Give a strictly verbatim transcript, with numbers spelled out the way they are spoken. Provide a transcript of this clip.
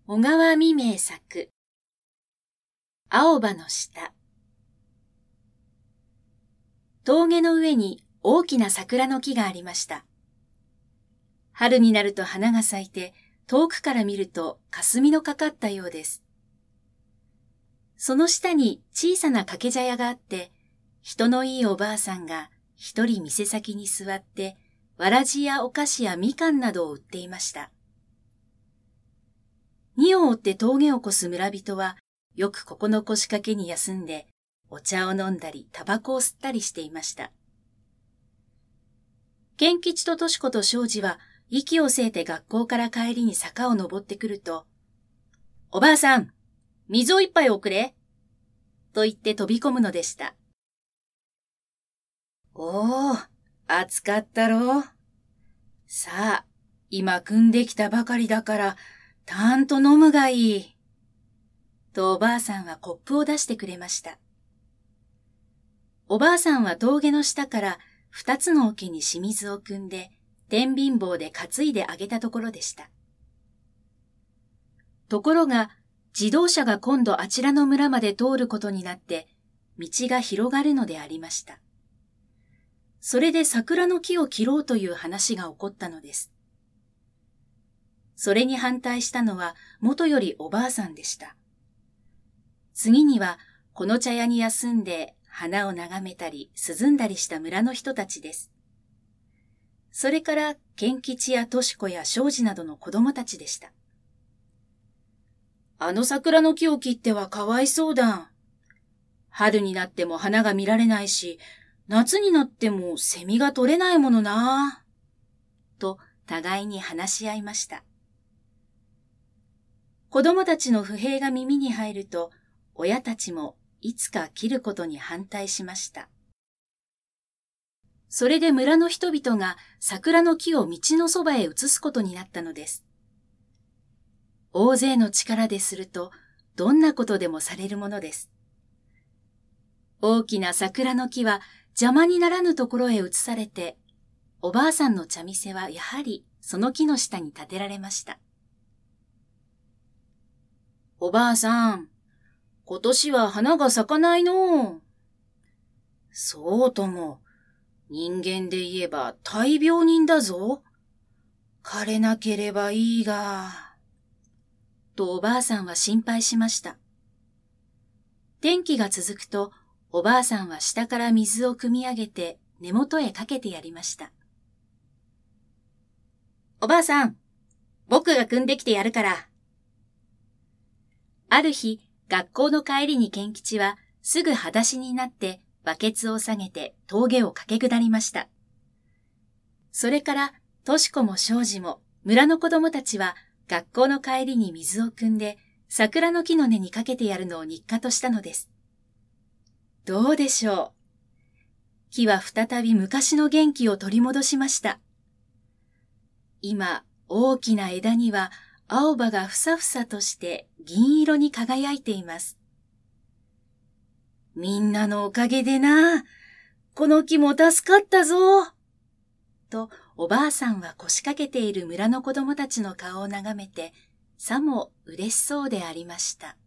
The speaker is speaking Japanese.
小川未明作、青葉の下。峠の上に大きな桜の木がありました。春になると花が咲いて、遠くから見ると霞のかかったようです。その下に小さな掛け茶屋があって、人のいいおばあさんが一人店先に座って、わらじやお菓子やみかんなどを売っていました。荷を追って峠を越す村人は、よくここの腰掛けに休んで、お茶を飲んだり、タバコを吸ったりしていました。賢吉ととし子と庄司は、息を据えて学校から帰りに坂を登ってくると、おばあさん、水を一杯おくれ、と言って飛び込むのでした。おー、暑かったろう。さあ、今汲んできたばかりだから、たんと飲むがいい。とおばあさんはコップを出してくれました。おばあさんは峠の下から二つの桶に清水を汲んで、天秤棒で担いであげたところでした。ところが、自動車が今度あちらの村まで通ることになって、道が広がるのでありました。それで桜の木を切ろうという話が起こったのです。それに反対したのは元よりおばあさんでした。次にはこの茶屋に休んで花を眺めたり涼んだりした村の人たちです。それから賢吉やとし子や庄司などの子供たちでした。あの桜の木を切ってはかわいそうだ。春になっても花が見られないし、夏になってもセミが取れないものな。と互いに話し合いました。子供たちの不平が耳に入ると、親たちもいつか切ることに反対しました。それで村の人々が桜の木を道のそばへ移すことになったのです。大勢の力ですると、どんなことでもされるものです。大きな桜の木は邪魔にならぬところへ移されて、おばあさんの茶店はやはりその木の下に建てられました。おばあさん、今年は花が咲かないの。そうとも、人間で言えば大病人だぞ。枯れなければいいが。とおばあさんは心配しました。天気が続くと、おばあさんは下から水を汲み上げて根元へかけてやりました。おばあさん、僕が汲んできてやるから。ある日、学校の帰りに賢吉はすぐ裸足になってバケツを下げて峠を駆け下りました。それから、とし子も庄司も村の子供たちは学校の帰りに水を汲んで桜の木の根にかけてやるのを日課としたのです。どうでしょう。木は再び昔の元気を取り戻しました。今、大きな枝には青葉がふさふさとして銀色に輝いています。みんなのおかげでな、この木も助かったぞ。とおばあさんは腰掛けている村の子供たちの顔を眺めて、さも嬉しそうでありました。